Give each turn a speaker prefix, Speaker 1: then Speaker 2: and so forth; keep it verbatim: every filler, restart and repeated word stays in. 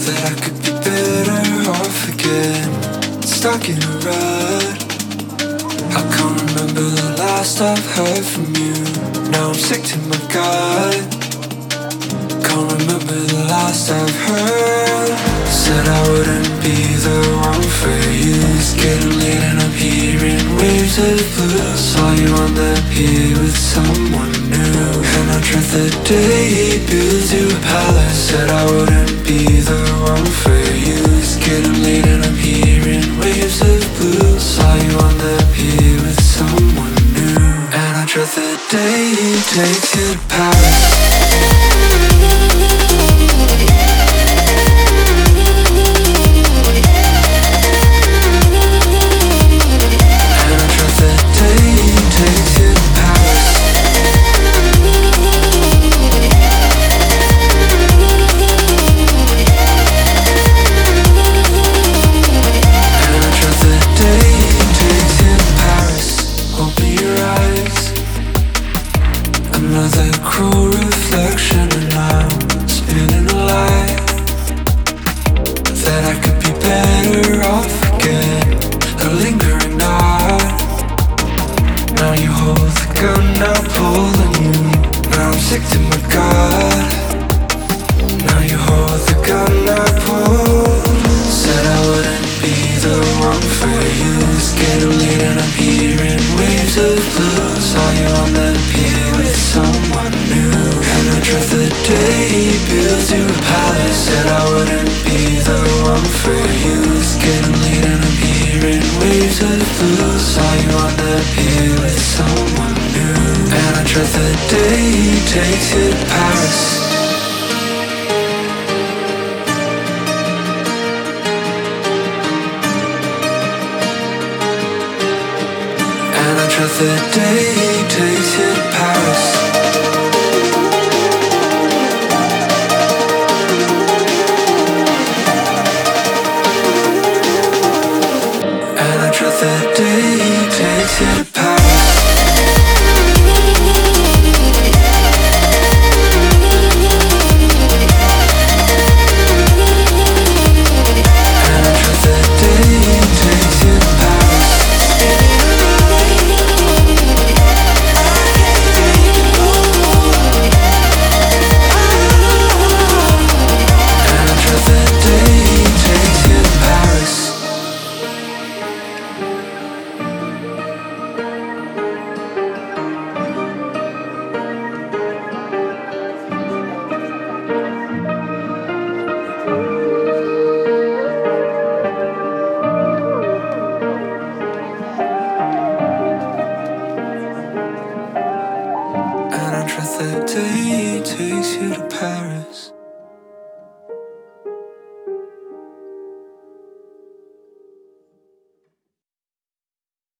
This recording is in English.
Speaker 1: that I could be better off again. Stuck in a rut, I can't remember the last I've heard from you. Now I'm sick to my gut, can't remember the last I've heard. Said I wouldn't be the one for you. It's getting late and I'm hearing waves of blue. Saw you on the pier with someone new, and I dread the day he builds you a palace. Said I wouldn't be the one for you. It's getting late and I'm hearing waves of blue. Saw you on the pier with someone new, and I dread the day he takes you to Paris. Another cruel reflection, and I'm spinning a light that I could be better off again. A lingering knot. Now you hold the gun, I'm pulling you. Now I'm sick to my gut. Now you hold the gun, I pull. Said I wouldn't be the one for you. It's getting late and I'm hearing waves of blue. Saw you on the pier with someone new, and I dread the day he builds you a palace. Said I wouldn't be the one for you. It's getting late and I'm hearing waves of blue. Saw you on the pier with someone new, and I dread the day he takes you to Paris. The day he takes you to Paris. And I dread the day he takes you to Paris. And I dread the day he takes you to Paris. And I dread the day he takes you to Paris.